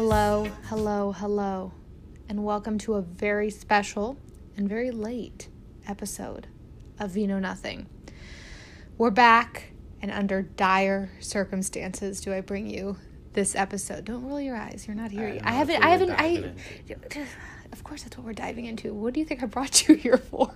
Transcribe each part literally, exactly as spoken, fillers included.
Hello, hello, hello, and welcome to a very special and very late episode of We Know Nothing. We're back, and under dire circumstances do I bring you this episode. Don't roll your eyes. You're not here I yet. know, I haven't, that's I what haven't, we're I, diving of course that's what we're diving into. What do you think I brought you here for?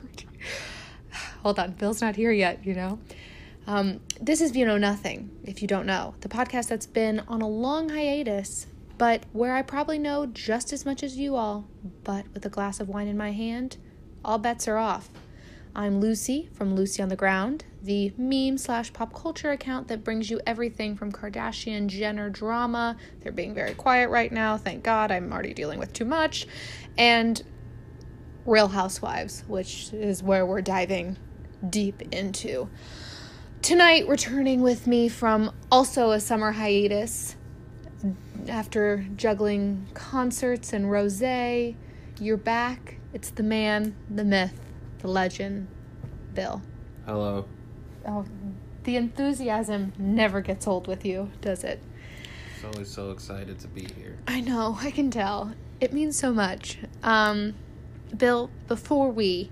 Hold on, Bill's not here yet, you know? Um, this is You Know Nothing, if you don't know. The podcast that's been on a long hiatus, but where I probably know just as much as you all, but with a glass of wine in my hand, all bets are off. I'm Lucy from Lucy on the Ground, the meme slash pop culture account that brings you everything from Kardashian Jenner drama. They're being very quiet right now, thank God. I'm already dealing with too much. And Real Housewives, which is where we're diving deep into. Tonight, returning with me from also a summer hiatus after juggling concerts and rosé, you're back. It's the man, the myth, the legend, Bill. Hello. Oh, the enthusiasm never gets old with you, does it? I'm always so excited to be here. I know, I can tell. It means so much. Um, Bill, before we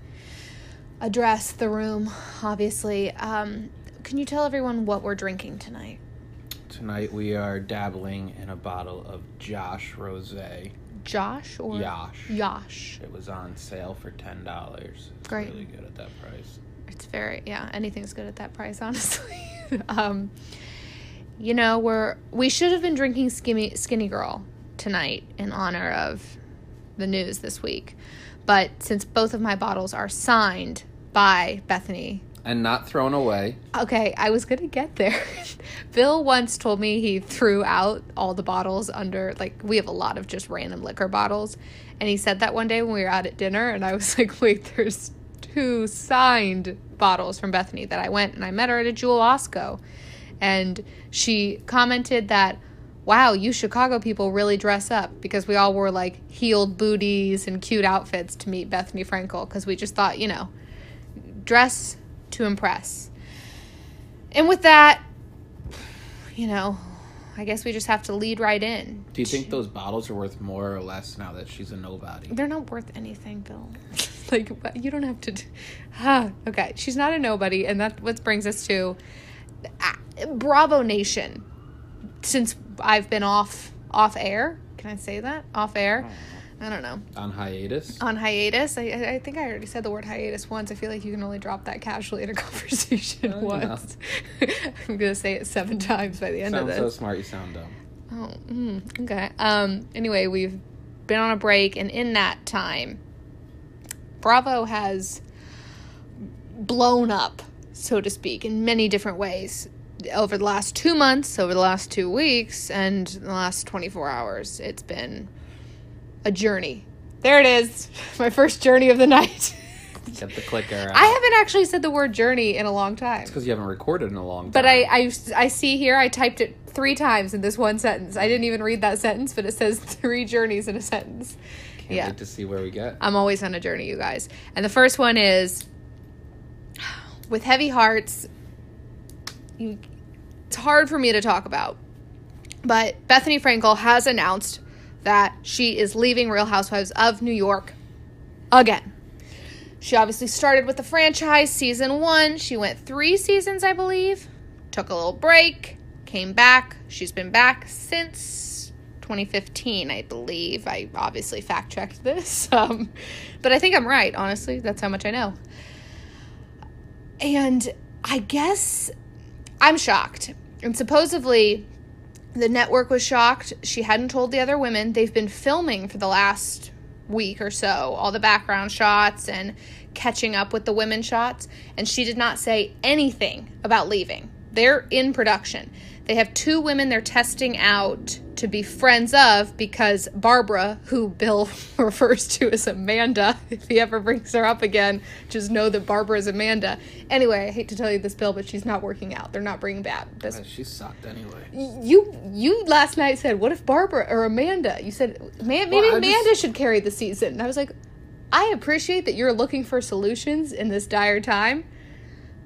address the room, obviously, um, can you tell everyone what we're drinking tonight? Tonight we are dabbling in a bottle of Josh Rosé. Josh or? Yosh. Yosh. It was on sale for ten dollars. It's Great. really good at that price. It's very, yeah, anything's good at that price, honestly. um, you know, we're, we should have been drinking Skinny, Skinny Girl tonight in honor of the news this week. But since both of my bottles are signed by Bethany. And not thrown away. Okay, I was going to get there. Bill once told me he threw out all the bottles under, like, we have a lot of just random liquor bottles. And he said that one day when we were out at dinner. And I was like, wait, there's two signed bottles from Bethany that I went and I met her at a Jewel Osco. And she commented that, wow, you Chicago people really dress up, because we all wore like heeled booties and cute outfits to meet Bethany Frankel, because we just thought, you know, dress to impress. And with that, you know, I guess we just have to lead right in. Do you think those bottles are worth more or less now that she's a nobody? They're not worth anything, Bill. Like, you don't have to... Huh. Okay, she's not a nobody, and that's what brings us to uh, Bravo Nation. Since I've been off off air, can I say that? Off air? I don't know. On hiatus? On hiatus? I I think I already said the word hiatus once. I feel like you can only drop that casually in a conversation oh, once. I'm going to say it seven times by the end Sounds of this. so smart, you sound dumb. Oh, mm, okay. Um. Anyway, we've been on a break, and in that time, Bravo has blown up, so to speak, in many different ways. Over the last two months, over the last two weeks, and the last twenty-four hours, it's been a journey. There it is. My first journey of the night. Get the clicker out. I haven't actually said the word journey in a long time. It's because you haven't recorded in a long time. But I, I, I see here, I typed it three times in this one sentence. I didn't even read that sentence, but it says three journeys in a sentence. Can't yeah. wait to see where we get. I'm always on a journey, you guys. And the first one is, with heavy hearts, you, it's hard for me to talk about, but Bethany Frankel has announced that she is leaving Real Housewives of New York again. She obviously started with the franchise, season one. She went three seasons, I believe. Took a little break, came back. She's been back since twenty fifteen, I believe. I obviously fact-checked this. Um, but I think I'm right, honestly. That's how much I know. And I guess I'm shocked. And supposedly, the network was shocked. She hadn't told the other women. They've been filming for the last week or so, all the background shots and catching up with the women shots. And she did not say anything about leaving. They're in production. They have two women they're testing out to be friends of, because Barbara, who Bill refers to as Amanda, if he ever brings her up again, just know that Barbara is Amanda. Anyway, I hate to tell you this, Bill, but she's not working out. They're not bringing back this. Yeah, she sucked anyway. You you last night said, what if Barbara or Amanda? You said, Man, maybe well, Amanda just... should carry the season. And I was like, I appreciate that you're looking for solutions in this dire time,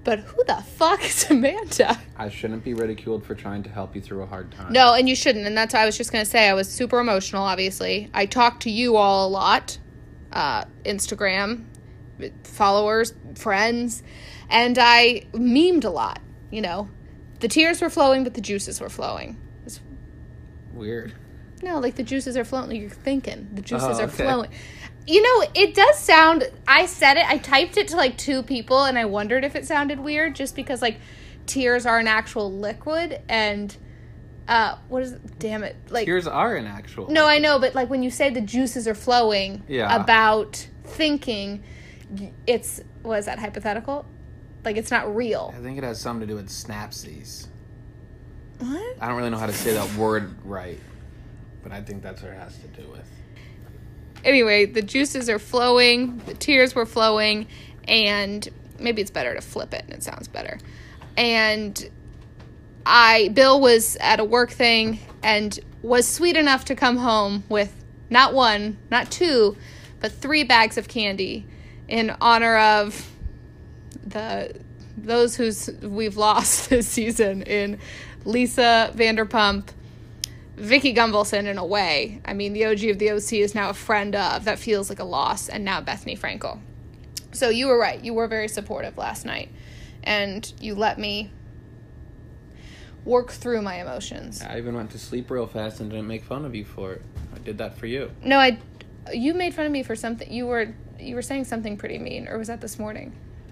But who the fuck is Amanda? I shouldn't be ridiculed for trying to help you through a hard time. No, and you shouldn't. And that's what I was just going to say. I was super emotional, obviously. I talked to you all a lot. Uh, Instagram, followers, friends. And I memed a lot, you know. The tears were flowing, but the juices were flowing. It's weird. No, like the juices are flowing. Like you're thinking. The juices Oh, are okay. flowing. You know, it does sound... I said it. I typed it to, like, two people, and I wondered if it sounded weird, just because, like, tears are an actual liquid, and... Uh, what is it? Damn it. Like, Tears are an actual... no, I know, but, like, when you say the juices are flowing Yeah. about thinking, it's... What is that, hypothetical? Like, it's not real. I think it has something to do with snapsies. What? I don't really know how to say that word right, but I think that's what it has to do with. Anyway, the juices are flowing, the tears were flowing, and maybe it's better to flip it and it sounds better. And I, Bill was at a work thing and was sweet enough to come home with not one, not two, but three bags of candy in honor of the those who's we've lost this season in Lisa Vanderpump, Vicky Gunvalson in a way. I mean, the O G of the O C is now a friend of. That feels like a loss. And now Bethany Frankel. So you were right. You were very supportive last night. And you let me work through my emotions. I even went to sleep real fast and didn't make fun of you for it. I did that for you. No, I... You made fun of me for something. You were you were saying something pretty mean. Or was that this morning?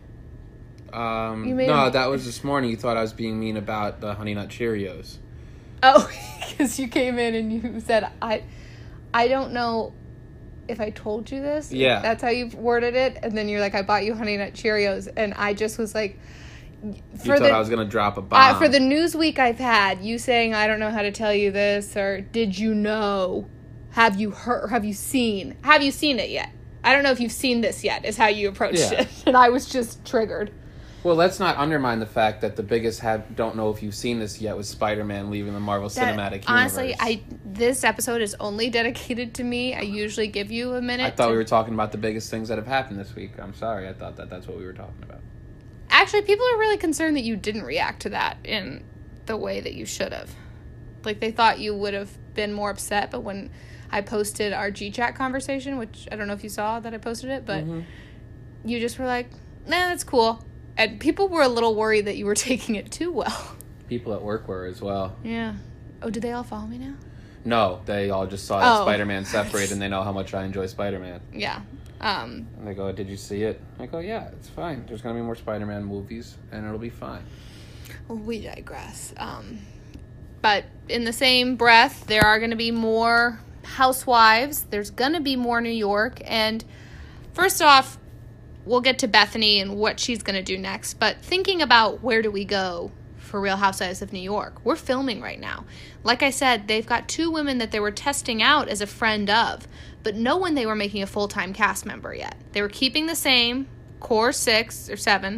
Um, You made no, a- that was this morning. You thought I was being mean about the Honey Nut Cheerios. Oh, because you came in and you said, I I don't know if I told you this. Yeah. That's how you worded it. And then you're like, I bought you Honey Nut Cheerios. And I just was like... You For thought the, I was going to drop a bomb. uh, for the news week I've had, you saying, I don't know how to tell you this, or did you know? Have you heard? Have you seen? Have you seen it yet? I don't know if you've seen this yet, is how you approached Yeah. it. And I was just triggered. Well, let's not undermine the fact that the biggest have don't know if you've seen this yet was Spider-Man leaving the Marvel That- Cinematic Universe. honestly, I this episode is only dedicated to me. I usually give you a minute. I thought to- we were talking about the biggest things that have happened this week. I'm sorry. I thought that that's what we were talking about. Actually, people are really concerned that you didn't react to that in the way that you should have. Like, they thought you would have been more upset, but when I posted our G-Chat conversation, which I don't know if you saw that I posted it, but Mm-hmm. you just were like, nah, that's cool. And people were a little worried that you were taking it too well. People at work were as well. Yeah. Oh, do they all follow me now? No, they all just saw Oh. Spider-Man separate and they know how much I enjoy Spider-Man. Yeah. Um, And they go, did you see it? I go, yeah, it's fine. There's going to be more Spider-Man movies and it'll be fine. we digress. Um, but in the same breath, there are going to be more housewives. There's going to be more New York. And first off, we'll get to Bethany and what she's going to do next. But thinking about where do we go for Real Housewives of New York, we're filming right now. Like I said, they've got two women that they were testing out as a friend of, but no one they were making a full-time cast member yet. They were keeping the same core six or seven.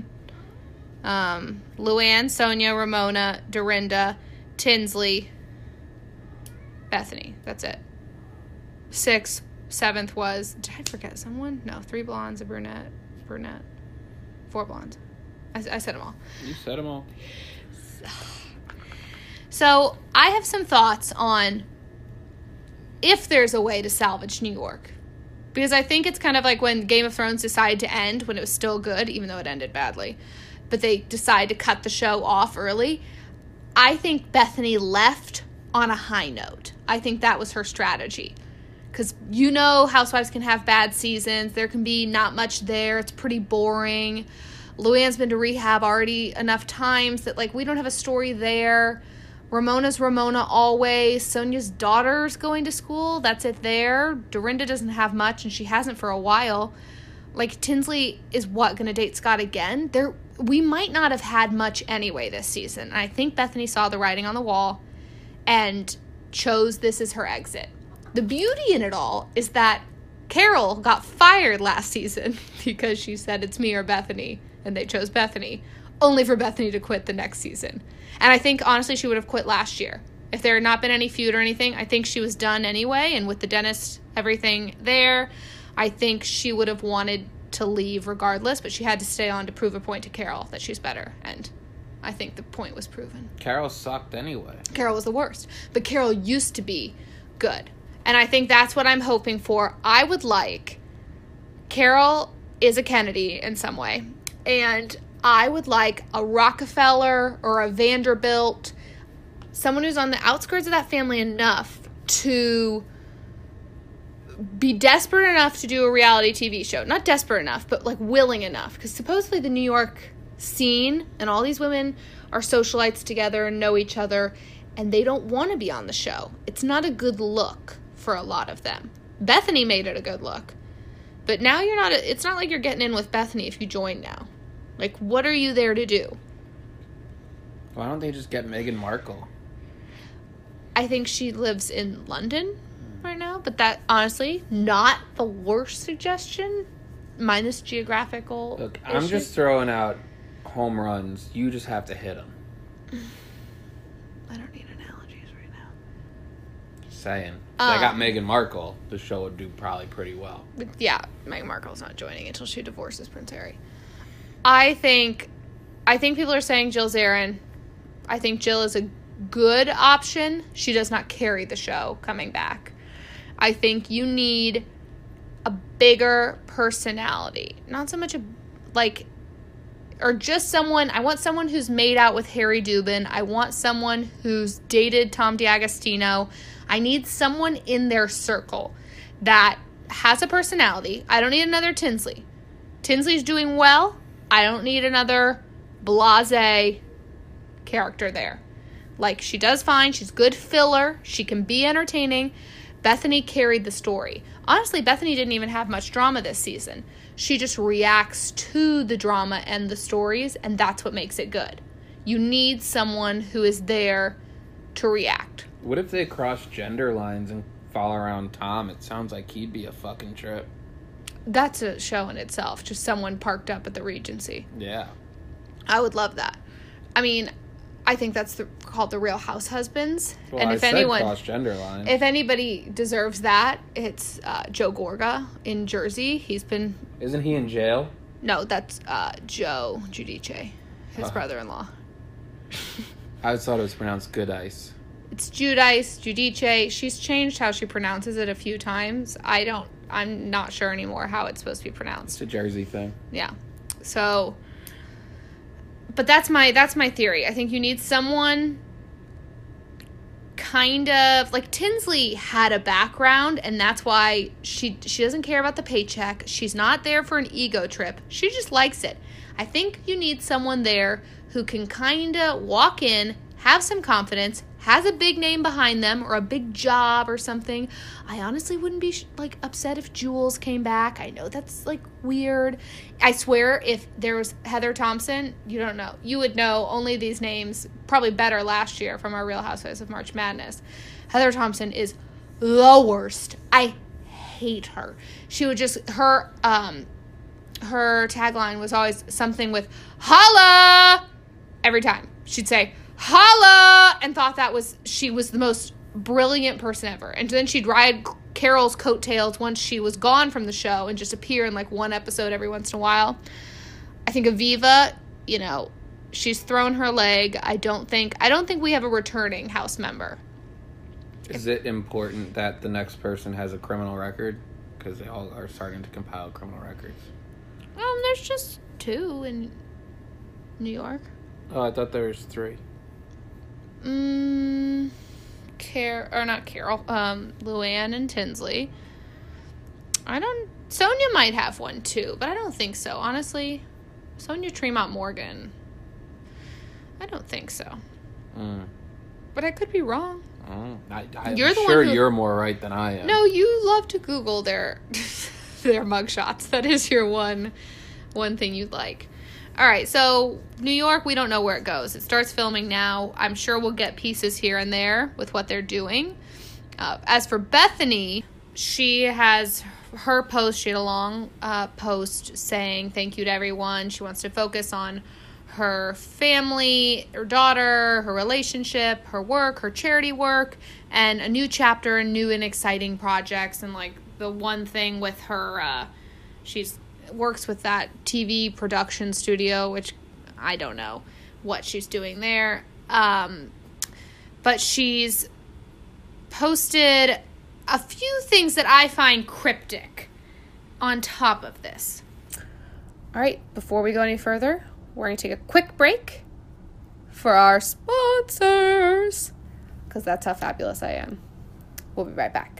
Um, Luann, Sonia, Ramona, Dorinda, Tinsley, Bethany. That's it. Six, seventh was... Did I forget someone? No, three blondes, a brunette, brunette, four blondes. I, I said them all. You said them all. So I have some thoughts on if there's a way to salvage New York. Because I think it's kind of like when Game of Thrones decided to end when it was still good, even though it ended badly. But they decided to cut the show off early. I think Bethany left on a high note. I think that was her strategy. Because you know Housewives can have bad seasons. There can be not much there. It's pretty boring. Luann's been to rehab already enough times that, like, we don't have a story there. Ramona's Ramona always. Sonia's daughter's going to school. That's it there. Dorinda doesn't have much, and she hasn't for a while. Like, Tinsley is what, going to date Scott again? There, we might not have had much anyway this season. And I think Bethany saw the writing on the wall and chose this as her exit. The beauty in it all is that Carol got fired last season because she said it's me or Bethany, and they chose Bethany, only for Bethany to quit the next season. And I think, honestly, she would have quit last year. If there had not been any feud or anything, I think she was done anyway, and with the dentist, everything there, I think she would have wanted to leave regardless, but she had to stay on to prove a point to Carol that she's better, and I think the point was proven. Carol sucked anyway. Carol was the worst, but Carol used to be good, and I think that's what I'm hoping for. I would like... Carol is a Kennedy in some way, and I would like a Rockefeller or a Vanderbilt, someone who's on the outskirts of that family enough to be desperate enough to do a reality T V show. Not desperate enough, but like willing enough. Because supposedly the New York scene and all these women are socialites together and know each other, and they don't want to be on the show. It's not a good look for a lot of them. Bethany made it a good look. But now you're not, it's not like you're getting in with Bethany if you join now. Like, what are you there to do? Why don't they just get Meghan Markle? I think she lives in London right now, but that, honestly, not the worst suggestion, minus geographical Look, I'm issues. just throwing out home runs. You just have to hit them. I don't need analogies right now. Just saying. If Um, I got Meghan Markle, the show would do probably pretty well. But yeah, Meghan Markle's not joining until she divorces Prince Harry. I think, I think people are saying Jill Zarin. I think Jill is a good option. She does not carry the show coming back. I think you need a bigger personality. Not so much a, like, or just someone, I want someone who's made out with Harry Dubin. I want someone who's dated Tom D'Agostino. I need someone in their circle that has a personality. I don't need another Tinsley. Tinsley's doing well. I don't need another blasé character there. Like, she does fine. She's good filler. She can be entertaining. Bethany carried the story. Honestly, Bethany didn't even have much drama this season. She just reacts to the drama and the stories, and that's what makes it good. You need someone who is there to react. What if they cross gender lines and follow around Tom? It sounds like he'd be a fucking trip. That's a show in itself. Just someone parked up at the Regency. Yeah. I would love that. I mean, I think that's the, called the Real House Husbands. Well, and I if said anyone, cross gender lines. if anybody deserves that, it's uh, Joe Gorga in Jersey. He's been Isn't he in jail? no, that's uh, Joe Giudice, his Uh. brother-in-law. I always thought it was pronounced Good Ice. It's Judice, Giudice. She's changed how she pronounces it a few times. I don't. I'm not sure anymore how it's supposed to be pronounced. It's a Jersey thing. Yeah. So, but that's my that's my theory. I think you need someone kind of like Tinsley had a background, and that's why she she doesn't care about the paycheck. She's not there for an ego trip. She just likes it. I think you need someone there who can kind of walk in, have some confidence, has a big name behind them or a big job or something. I honestly wouldn't be like upset if Jules came back. I know that's like weird. I swear if there was Heather Thompson, you don't know. You would know only these names, probably better last year from our Real Housewives of March Madness. Heather Thompson is the worst. I hate her. She would just, her, um, her tagline was always something with holla every time. She'd say, holla, and thought that was, she was the most brilliant person ever. And then she'd ride Carol's coattails once she was gone from the show and just appear in like one episode every once in a while. I think Aviva, you know, she's thrown her leg. I don't think, I don't think we have a returning house member. Is it important that the next person has a criminal record? Because they all are starting to compile criminal records. Um, there's just two in New York. Oh, I thought there was three. Mm, Car- or not Carol, um, Luann and Tinsley. I don't, Sonia might have one too, but I don't think so. Honestly, Sonia Tremont Morgan, I don't think so. Mm. But I could be wrong. Mm. I, I'm You're the sure one who- you're more right than I am. No, you love to Google their their mugshots. That is your one one thing you'd like. All right, so New York, we don't know where it goes. It starts filming now. I'm sure we'll get pieces here and there with what they're doing. Uh, as for Bethany, she has her post. She had a long uh, post saying thank you to everyone. She wants to focus on her family, her daughter, her relationship, her work, her charity work, and a new chapter and new and exciting projects. And like the one thing with her, uh, she's works with that T V production studio, which I don't know what she's doing there. Um, but she's posted a few things that I find cryptic on top of this. All right, before we go any further, we're going to take a quick break for our sponsors, because that's how fabulous I am. We'll be right back.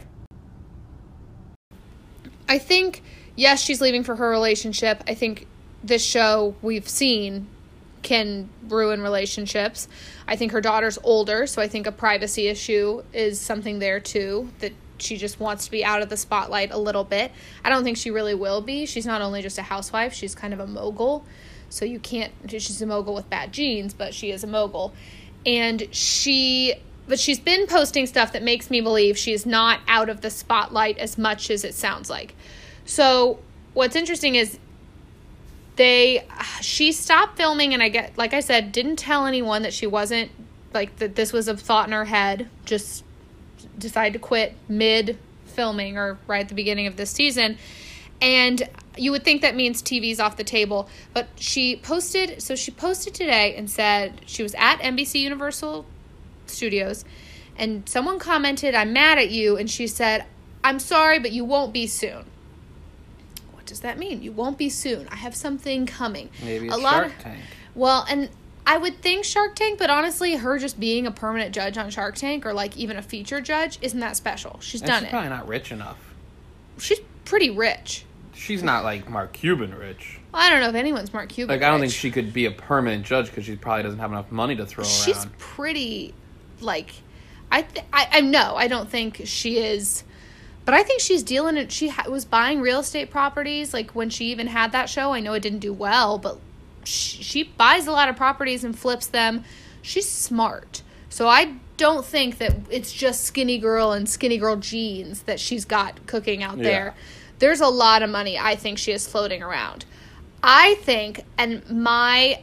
I think, yes, she's leaving for her relationship. I think this show we've seen can ruin relationships. I think her daughter's older, so I think a privacy issue is something there too, that she just wants to be out of the spotlight a little bit. I don't think she really will be. She's not only just a housewife, she's kind of a mogul. So you can't, she's a mogul with bad genes, but she is a mogul. And she, but she's been posting stuff that makes me believe she is not out of the spotlight as much as it sounds like. So what's interesting is they, she stopped filming, and I get, like I said, didn't tell anyone that she wasn't, like, that this was a thought in her head, just decided to quit mid filming or right at the beginning of this season. And you would think that means T V's off the table, but she posted, so she posted today and said she was at N B C Universal Studios, and someone commented, "I'm mad at you," and she said, "I'm sorry, but you won't be soon." What does that mean? You won't be soon. I have something coming. Maybe it's a lot Shark of, Tank. Well, and I would think Shark Tank, but honestly, her just being a permanent judge on Shark Tank, or like even a featured judge, isn't that special. She's and done she's it. Probably not rich enough. She's pretty rich. She's not like Mark Cuban rich. Well, I don't know if anyone's Mark Cuban Like, I don't rich. think she could be a permanent judge because she probably doesn't have enough money to throw She's around. She's pretty, like, I, th- I, I no, I don't think she is, but I think she's dealing it. She ha- was buying real estate properties, like, when she even had that show. I know it didn't do well, but she, she buys a lot of properties and flips them. She's smart. So I don't think that it's just Skinny Girl and Skinny Girl jeans that she's got cooking out Yeah. there. There's a lot of money I think she is floating around. I think, and my,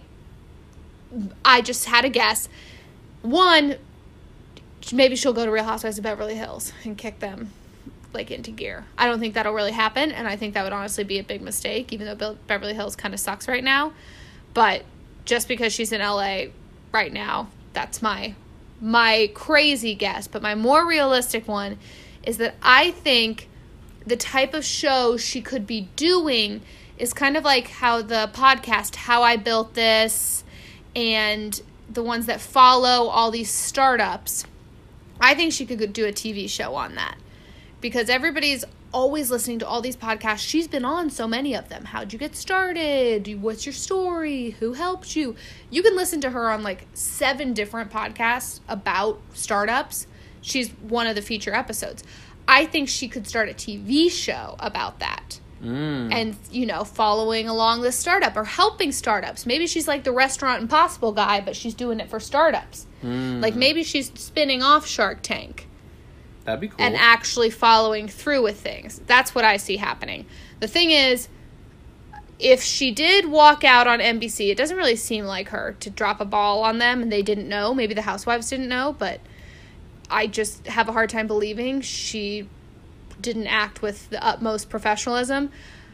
I just had a guess. One, maybe she'll go to Real Housewives of Beverly Hills and kick them, like, into gear. I don't think that'll really happen, and I think that would honestly be a big mistake, even though Be- Beverly Hills kind of sucks right now. But just because she's in L A right now, that's my my crazy guess. But my more realistic one is that I think the type of show she could be doing is kind of like how the podcast, How I Built This, and the ones that follow all these startups. I think she could do a T V show on that, because everybody's always listening to all these podcasts. She's been on so many of them. How'd you get started? What's your story? Who helped you? You can listen to her on like seven different podcasts about startups. She's one of the feature episodes. I think she could start a T V show about that. Mm. And, you know, following along this startup or helping startups. Maybe she's like the Restaurant Impossible guy, but she's doing it for startups. Mm. Like, maybe she's spinning off Shark Tank. That'd be cool. And actually following through with things. That's what I see happening. The thing is, if she did walk out on N B C, it doesn't really seem like her to drop a ball on them and they didn't know. Maybe the housewives didn't know, but I just have a hard time believing she didn't act with the utmost professionalism.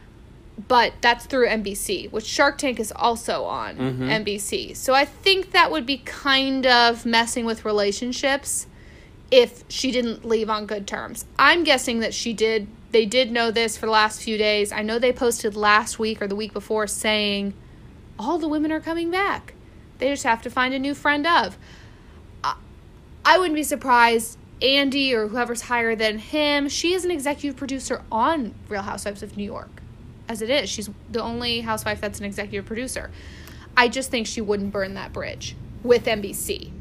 But that's through N B C, which Shark Tank is also on mm-hmm. N B C. So I think that would be kind of messing with relationships if she didn't leave on good terms. I'm guessing that she did. They did know this for the last few days. I know they posted last week or the week before saying all the women are coming back. They just have to find a new friend of. I, I wouldn't be surprised. Andy or whoever's higher than him, she is an executive producer on Real Housewives of New York. As it is, she's the only housewife that's an executive producer. I just think she wouldn't burn that bridge with N B C.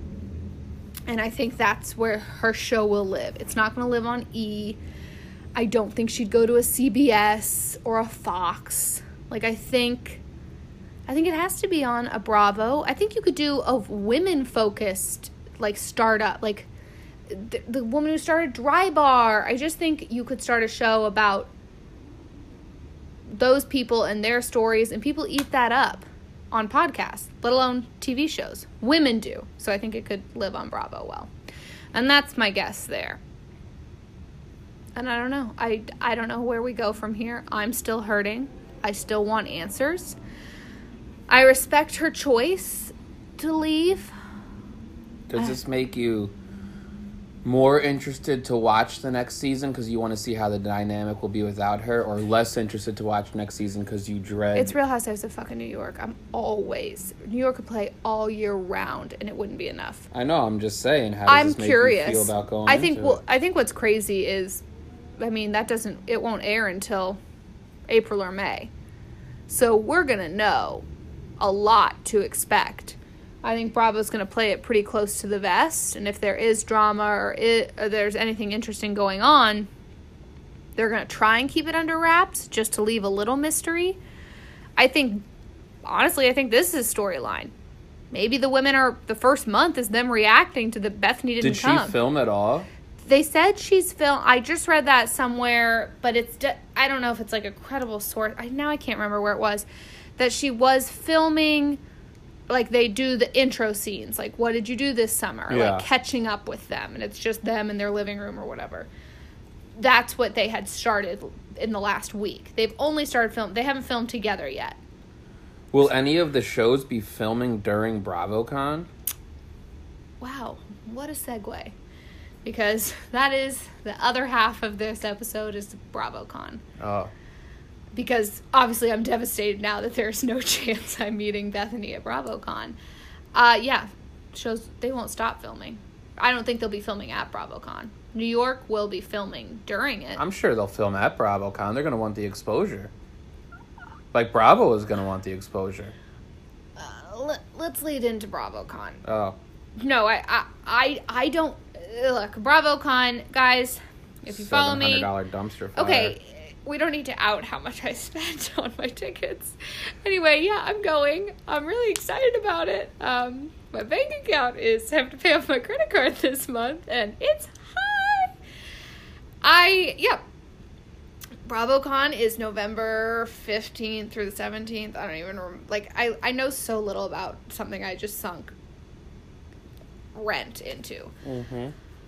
And I think that's where her show will live. It's not going to live on E! I don't think she'd go to a C B S or a Fox. Like, I think, I think it has to be on a Bravo. I think you could do a women-focused, like, startup, like, the, the woman who started Dry Bar. I just think you could start a show about those people and their stories, and people eat that up on podcasts, let alone T V shows. Women do. So I think it could live on Bravo well. And that's my guess there. And I don't know. I, I don't know where we go from here. I'm still hurting. I still want answers. I respect her choice to leave. Does this make you more interested to watch the next season because you want to see how the dynamic will be without her, or less interested to watch next season because you dread... It's Real Housewives of fucking New York. I'm always... New York could play all year round, and it wouldn't be enough. I know, I'm just saying. How does I'm this make curious. you feel about going I think, into well, it? I think what's crazy is, I mean, that doesn't... It won't air until April or May. So we're going to know a lot to expect. I think Bravo's going to play it pretty close to the vest, and if there is drama or, it, or there's anything interesting going on, they're going to try and keep it under wraps just to leave a little mystery. I think, honestly, I think this is a storyline. Maybe the women are, the first month is them reacting to the Bethany didn't Did come. she film at all? They said she's filmed. I just read that somewhere, but it's, de- I don't know if it's like a credible source. I Now I can't remember where it was. That she was filming... Like, they do the intro scenes. Like, what did you do this summer? Yeah. Like, catching up with them. And it's just them in their living room or whatever. That's what they had started in the last week. They've only started filming. They haven't filmed together yet. Will any of the shows be filming during BravoCon? Wow. What a segue. Because that is the other half of this episode is BravoCon. Oh. Because obviously I'm devastated now that there's no chance I'm meeting Bethany at BravoCon. Uh, yeah, shows, they won't stop filming. I don't think they'll be filming at BravoCon. New York will be filming during it. I'm sure they'll film at BravoCon. They're going to want the exposure. Like, Bravo is going to want the exposure. Uh, let, let's lead into BravoCon. Oh. No, I, I, I, I don't... Look, BravoCon, guys, if you follow me... seven hundred dollars dumpster fire. Okay, we don't need to out how much I spent on my tickets. Anyway, yeah, I'm going. I'm really excited about it. Um, my bank account is, I have to pay off my credit card this month, and it's high. I, yeah. BravoCon is November fifteenth through the seventeenth. I don't even remember. Like, I, I know so little about something I just sunk rent into. Mm-hmm.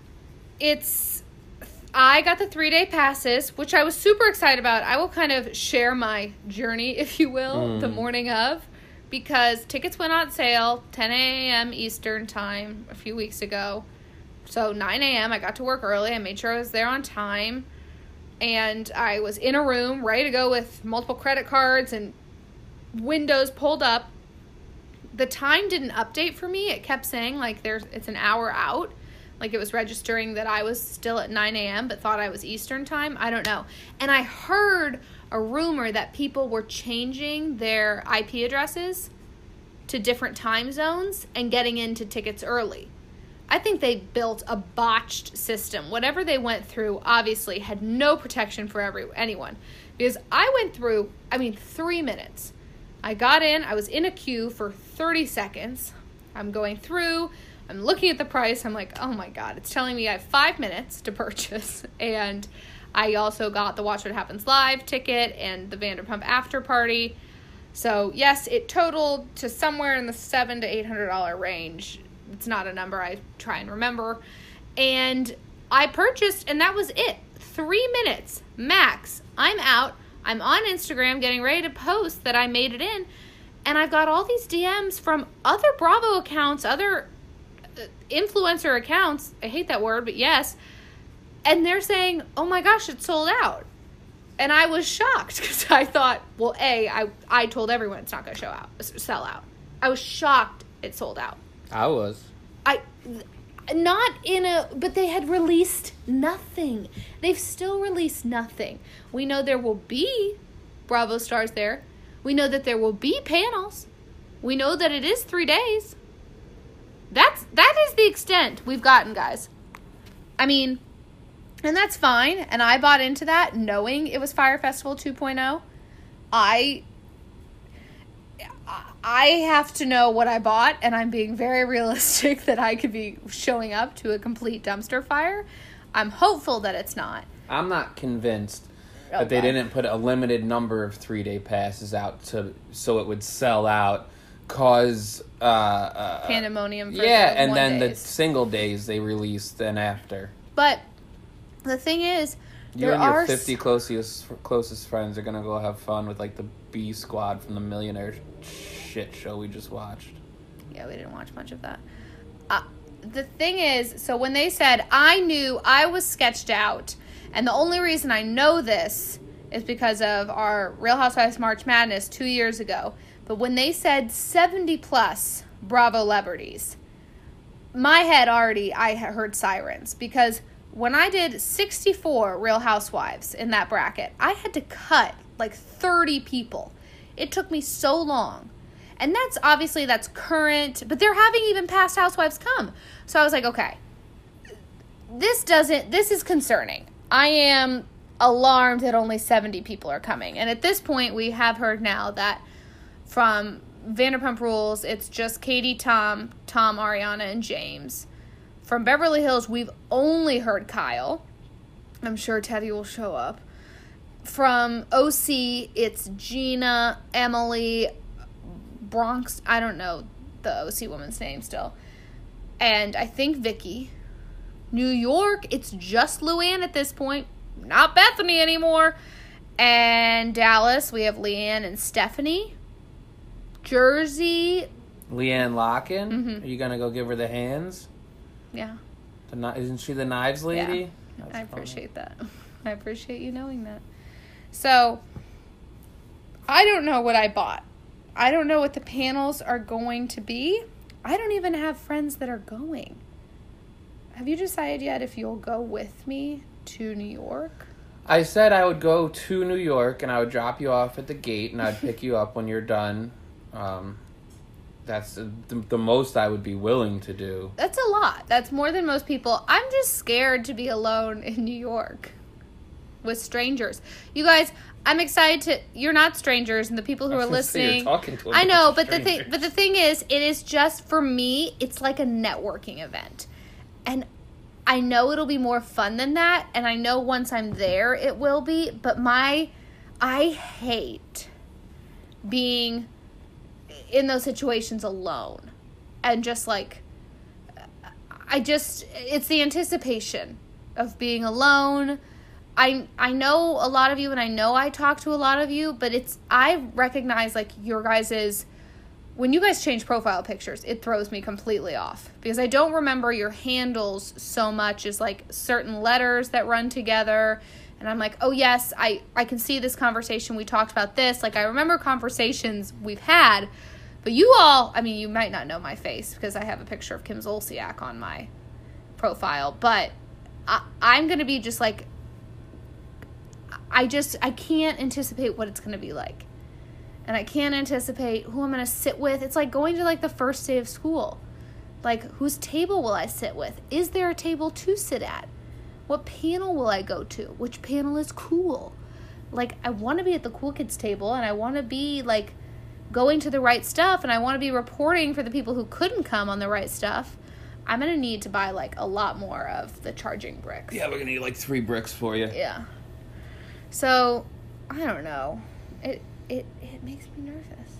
It's... I got the three-day passes, which I was super excited about. I will kind of share my journey, if you will, mm. the morning of, because tickets went on sale ten a.m. Eastern time a few weeks ago. So nine a.m. I got to work early. I made sure I was there on time. And I was in a room ready to go with multiple credit cards and windows pulled up. The time didn't update for me. It kept saying, like, there's it's an hour out. Like, it was registering that I was still at nine a.m. but thought I was Eastern time. I don't know. And I heard a rumor that people were changing their I P addresses to different time zones and getting into tickets early. I think they built a botched system. Whatever they went through, obviously, had no protection for every anyone. Because I went through, I mean, three minutes. I got in. I was in a queue for thirty seconds. I'm going through. I'm looking at the price. I'm like, oh my God, it's telling me I have five minutes to purchase. And I also got the Watch What Happens Live ticket and the Vanderpump After Party. So yes, it totaled to somewhere in the seven to eight hundred dollar range. It's not a number I try and remember. And I purchased, and that was it. Three minutes max. I'm out. I'm on Instagram getting ready to post that I made it in. And I've got all these D Ms from other Bravo accounts, other influencer accounts. I hate that word, but yes. And they're saying, oh my gosh, it's sold out. And I was shocked because I thought, well, A, I, I told everyone it's not going to show out, sell out. I was shocked it sold out. I was. I, not in a, but they had released nothing. They've still released nothing. We know there will be Bravo stars there. We know that there will be panels. We know that it is three days. That's, that is the extent we've gotten, guys. I mean, and that's fine. And I bought into that knowing it was Fyre Festival two point oh. I, I have to know what I bought, and I'm being very realistic that I could be showing up to a complete dumpster fire. I'm hopeful that it's not. I'm not convinced oh, that they God. didn't put a limited number of three-day passes out to so it would sell out, cause uh, uh, pandemonium. For yeah, the and one then days. the single days they released then after. But the thing is, You There and your are fifty s- closest closest friends are gonna go have fun with like the B Squad from the Millionaire shit show we just watched. Yeah, we didn't watch much of that. Uh, the thing is, so when they said, I knew I was sketched out, and the only reason I know this is because of our Real Housewives March Madness two years ago. But when they said seventy plus Bravo celebrities, my head already, I had heard sirens. Because when I did sixty-four Real Housewives in that bracket, I had to cut like thirty people. It took me so long. And that's obviously, that's current, but they're having even past housewives come. So I was like, okay, this doesn't, this is concerning. I am alarmed that only seventy people are coming. And at this point, we have heard now that from Vanderpump Rules, it's just Katie, Tom, Tom, Ariana, and James. From Beverly Hills, we've only heard Kyle. I'm sure Teddy will show up. From O C, it's Gina, Emily, Bronx, I don't know the O C woman's name still. And I think Vicky. New York, it's just Luann at this point. Not Bethany anymore. And Dallas, we have Leanne and Stephanie. Jersey. Leanne Locken? Mm-hmm. Are you gonna go give her the hands? Yeah. The, isn't she the knives lady? Yeah. That's I funny. appreciate that. I appreciate you knowing that. So, I don't know what I bought. I don't know what the panels are going to be. I don't even have friends that are going. Have you decided yet if you'll go with me to New York? I said I would go to New York and I would drop you off at the gate and I'd pick you up when you're done. Um, that's the, the most I would be willing to do. That's a lot. That's more than most people. I'm just scared to be alone in New York with strangers. You guys, I'm excited to, you're not strangers, and the people who I are was gonna say, listening, you're talking to a I bunch know, of but the thing, strangers. but the thing is, it is just, for me, it's like a networking event. And I know it'll be more fun than that, and I know once I'm there, it will be, but my, I hate being in those situations alone. And just like, I just, it's the anticipation of being alone. I I know a lot of you, and I know I talk to a lot of you, but it's, I recognize like your guys's, when you guys change profile pictures, it throws me completely off because I don't remember your handles so much as like certain letters that run together. And I'm like, oh yes, I, I can see this conversation. We talked about this. Like I remember conversations we've had, but you all, I mean, you might not know my face because I have a picture of Kim Zolciak on my profile, but I, I'm going to be just like, I just, I can't anticipate what it's going to be like. And I can't anticipate who I'm going to sit with. It's like going to like the first day of school. Like, whose table will I sit with? Is there a table to sit at? What panel will I go to? Which panel is cool? Like, I want to be at the cool kids table, and I want to be like going to the right stuff, and I want to be reporting for the people who couldn't come on the right stuff. I'm going to need to buy like a lot more of the charging bricks. Yeah, we're going to need like three bricks for you. Yeah. So, I don't know. It it it makes me nervous.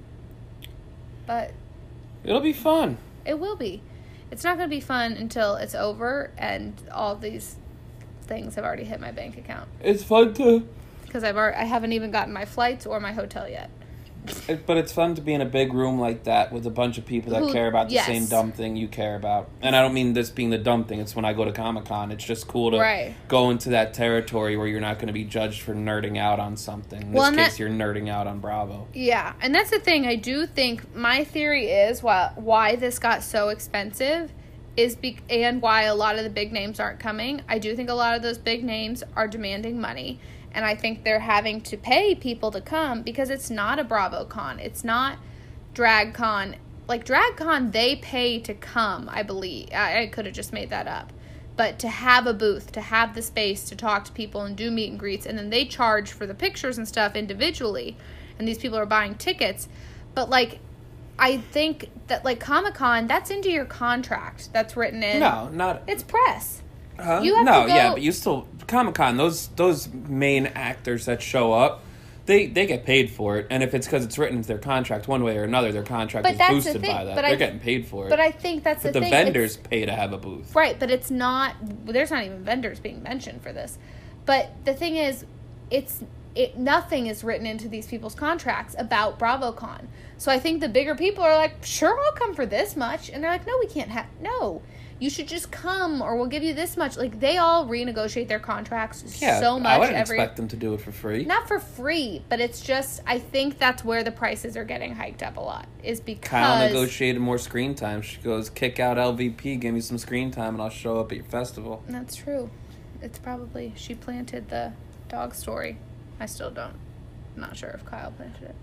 But It'll be fun. it will be. It's not going to be fun until it's over and all these things have already hit my bank account. It's fun to... Because I've already, I haven't even gotten my flights or my hotel yet. It, but it's fun to be in a big room like that with a bunch of people that Who- care about the yes. same dumb thing you care about. And I don't mean this being the dumb thing. It's when I go to Comic-Con. It's just cool to Right. go into that territory where you're not going to be judged for nerding out on something. In Well, this and case, that- you're nerding out on Bravo. Yeah, and that's the thing. I do think my theory is why why this got so expensive is be, and why a lot of the big names aren't coming. I do think a lot of those big names are demanding money, and I think they're having to pay people to come because it's not a BravoCon. It's not DragCon. Like DragCon, they pay to come, I believe. I, I could have just made that up. But to have a booth, to have the space to talk to people and do meet and greets, and then they charge for the pictures and stuff individually, and these people are buying tickets. But, like, I think that, like, Comic-Con, that's into your contract. That's written in. No, not... It's press. Huh? You have no, to go- yeah, but you still... Comic-Con, those those main actors that show up, they, they get paid for it. And if it's because it's written into their contract one way or another, their contract But is that's the boosted thing, by that. but They're I- getting paid for it. But I think that's But the the thing. vendors It's- pay to have a booth. Right, but it's not... There's not even vendors being mentioned for this. But the thing is, it's it nothing is written into these people's contracts about BravoCon. So I think the bigger people are like, sure, I'll come for this much. And they're like, no, we can't have, no. You should just come, or we'll give you this much. Like, they all renegotiate their contracts yeah, so much. I wouldn't every, expect them to do it for free. Not for free, but it's just, I think that's where the prices are getting hiked up a lot, is because... Kyle negotiated more screen time. She goes, kick out L V P, give me some screen time, and I'll show up at your festival. That's true. It's probably, she planted the dog story. I still don't. I'm not sure if Kyle planted it.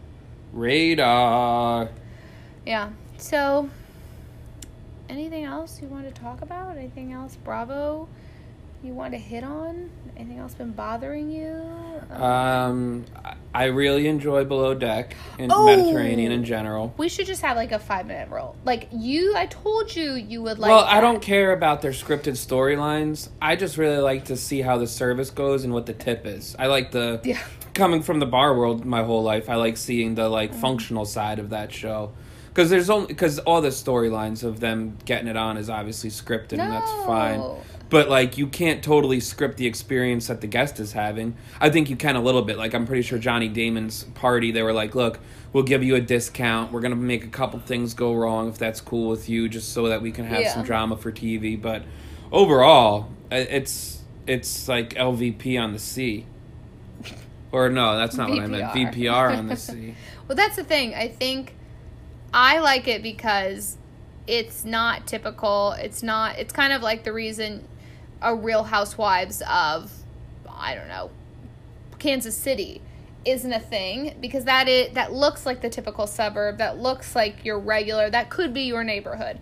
Radar. Yeah, so... Anything else you want to talk about? Anything else, Bravo, you want to hit on? Anything else been bothering you? Um, um I really enjoy Below Deck and oh, Mediterranean in general. We should just have like a five minute roll. Like you, I told you you would like. Well, that. I don't care about their scripted storylines. I just really like to see how the service goes and what the tip is. I like the yeah. Coming from the bar world my whole life. I like seeing the like mm-hmm. functional side of that show. Because there's only because all the storylines of them getting it on is obviously scripted, no. and that's fine. But like, you can't totally script the experience that the guest is having. I think you can a little bit. Like, I'm pretty sure Johnny Damon's party, they were like, "Look, we'll give you a discount. We're gonna make a couple things go wrong if that's cool with you, just so that we can have yeah. some drama for T V." But overall, it's it's like L V P on the sea. Or no, that's not V P R. what I meant. V P R on the sea. Well, that's the thing. I think. I like it because it's not typical. It's not, it's kind of like the reason a Real Housewives of, I don't know, Kansas City isn't a thing, because that is, that looks like the typical suburb. That looks like your regular, that could be your neighborhood.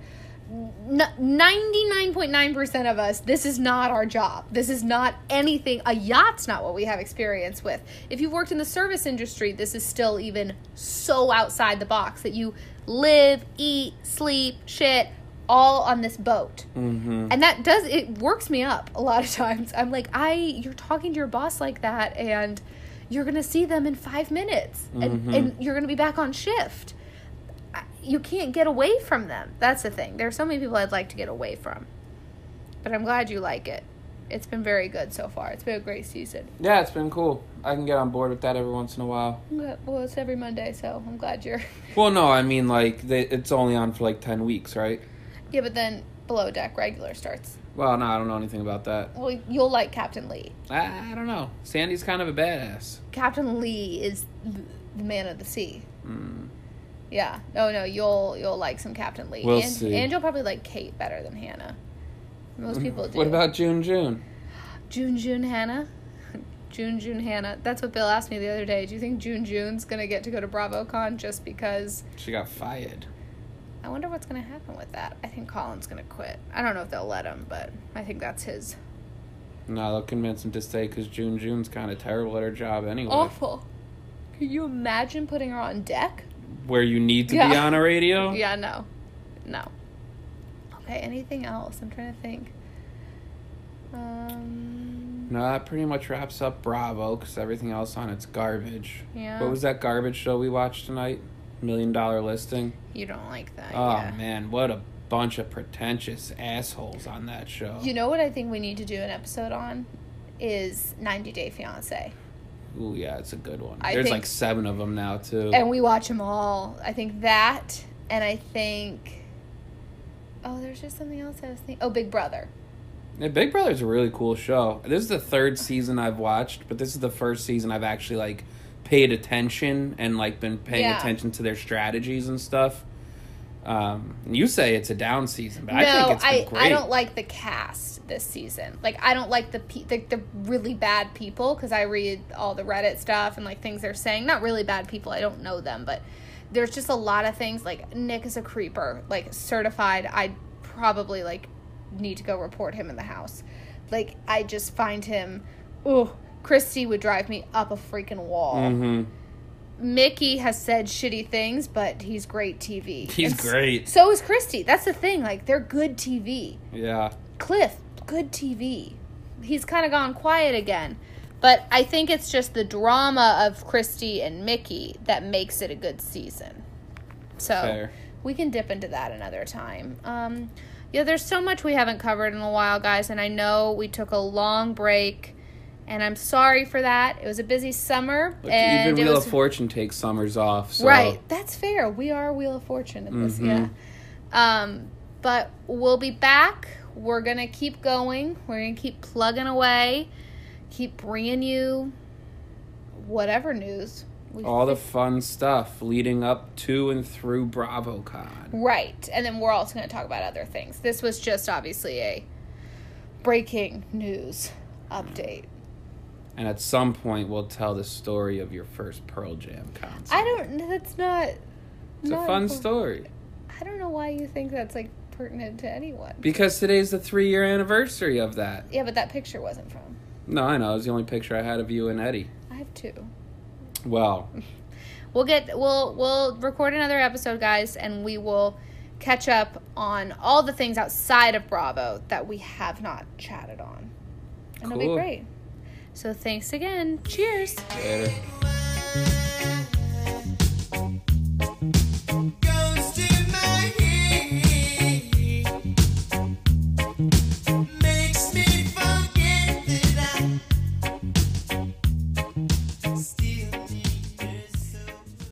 ninety-nine point nine percent of us, this is not our job. This is not anything. A yacht's not what we have experience with. If you've worked in the service industry, this is still even so outside the box that you live, eat, sleep, shit, all on this boat. Mm-hmm. And that does, it works me up a lot of times. I'm like, I, you're talking to your boss like that, and you're going to see them in five minutes, and, mm-hmm. and you're going to be back on shift. You can't get away from them. That's the thing. There are so many people I'd like to get away from. But I'm glad you like it. It's been very good so far. It's been a great season. Yeah, it's been cool. I can get on board with that every once in a while. Well, it's every Monday, so I'm glad you're... Well, no, I mean, like, they, it's only on for, like, ten weeks, right? Yeah, but then Below Deck regular starts. Well, no, I don't know anything about that. Well, you'll like Captain Lee. I, I don't know. Sandy's kind of a badass. Captain Lee is the man of the sea. Mm. Yeah. Oh, no, you'll you'll like some Captain Lee. We'll and, see. And you'll probably like Kate better than Hannah. Most people do. What about June June? June June Hannah? June June Hannah. That's what Bill asked me the other day. Do you think June June's going to get to go to BravoCon just because... She got fired. I wonder what's going to happen with that. I think Colin's going to quit. I don't know if they'll let him, but I think that's his... No, they'll convince him to stay because June June's kind of terrible at her job anyway. Awful. Can you imagine putting her on deck? Where you need to yeah. be on a radio? Yeah, no. No. Okay, anything else? I'm trying to think. Um, no, that pretty much wraps up Bravo because everything else on it's garbage. Yeah. What was that garbage show we watched tonight? Million Dollar Listing? You don't like that, Oh, yeah. man, what a bunch of pretentious assholes on that show. You know what I think we need to do an episode on? Is ninety Day Fiancé. Ooh, yeah, it's a good one. I There's think, like seven of them now, too. And we watch them all. I think that, and I think... Oh, there's just something else I was thinking. Oh, Big Brother. Yeah, Big Brother's a really cool show. This is the third season I've watched, but this is the first season I've actually, like, paid attention and, like, been paying yeah. attention to their strategies and stuff. Um, you say it's a down season, but no, I think it's been I, great. I don't like the cast this season. Like, I don't like the pe- the, the really bad people, because I read all the Reddit stuff and, like, things they're saying. Not really bad people. I don't know them, but there's just a lot of things. Like, Nick is a creeper. Like, certified. I'd probably, like, need to go report him in the house. Like, I just find him... Ooh, Christy would drive me up a freaking wall. Mm-hmm. Mickey has said shitty things, but he's great T V. He's and great. So is Christy. That's the thing. Like, they're good T V. Yeah. Cliff, good T V. He's kind of gone quiet again. But I think it's just the drama of Christy and Mickey that makes it a good season. So Fair. We can dip into that another time. Um, yeah, there's so much we haven't covered in a while, guys. And I know we took a long break. And I'm sorry for that. It was a busy summer. Look, and even it Wheel was, of Fortune takes summers off. So. Right. That's fair. We are Wheel of Fortune in this, Mm-hmm. yeah. Um, but we'll be back. We're going to keep going. We're going to keep plugging away. Keep bringing you whatever news. We All the fun stuff leading up to and through BravoCon. Right. And then we're also going to talk about other things. This was just obviously a breaking news update. And at some point, we'll tell the story of your first Pearl Jam concert. I don't, that's not. It's not a fun important. story. I don't know why you think that's like pertinent to anyone. Because today's the three-year anniversary of that. Yeah, but that picture wasn't from. No, I know. It was the only picture I had of you and Eddie. I have two. Well, We'll get we'll we'll record another episode, guys, and we will catch up on all the things outside of Bravo that we have not chatted on. And it'll be Cool. great. So thanks again. Cheers. later.